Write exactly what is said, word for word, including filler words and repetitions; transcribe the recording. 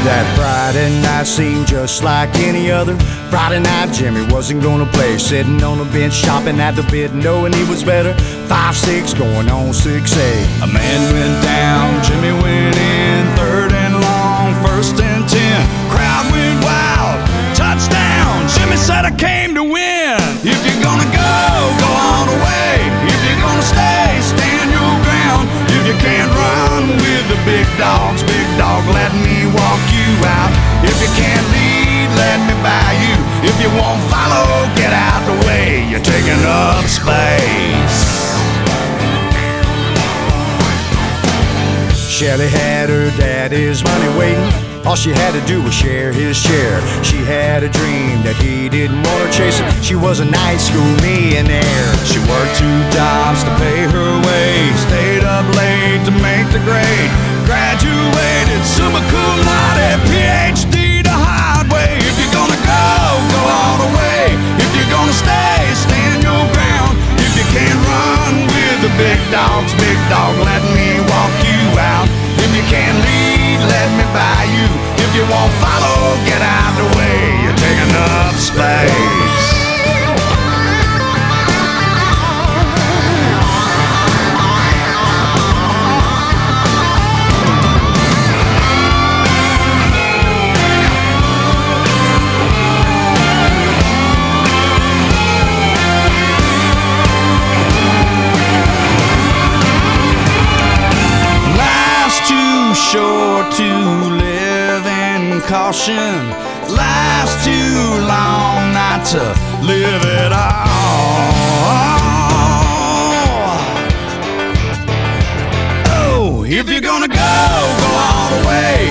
That Friday night seemed just like any other Friday night. Jimmy wasn't gonna play, sitting on a bench shopping at the pit, knowing he was better. Five six going on six eight. A man went down, Jimmy went in. Third and long, first and ten. Crowd went wild, touchdown. Jimmy said I came to win. If you're gonna go, go all the way. If you're gonna stay, stand your ground. If you can't run with the big dogs, big dog, let me walk you out. If you can't lead, let me buy you. If you won't follow, get out the way. You're taking up space. Shelley had her daddy's money waiting. All she had to do was share his share. She had a dream that he didn't want her chasing. She was a night school millionaire. She worked two jobs to pay her way, stayed up late to make the grade, graduated summa cum laude, P H D the hard way. If you're gonna go, go all the way. If you're gonna stay, stand your ground. If you can't run with the big dogs, big dog, let me walk you out. If you can't lead, let me buy you. If you won't follow, get out the way. You're taking up space. Short to live in caution. Life's too long not to live at all. Oh, if you're gonna go, go all the way.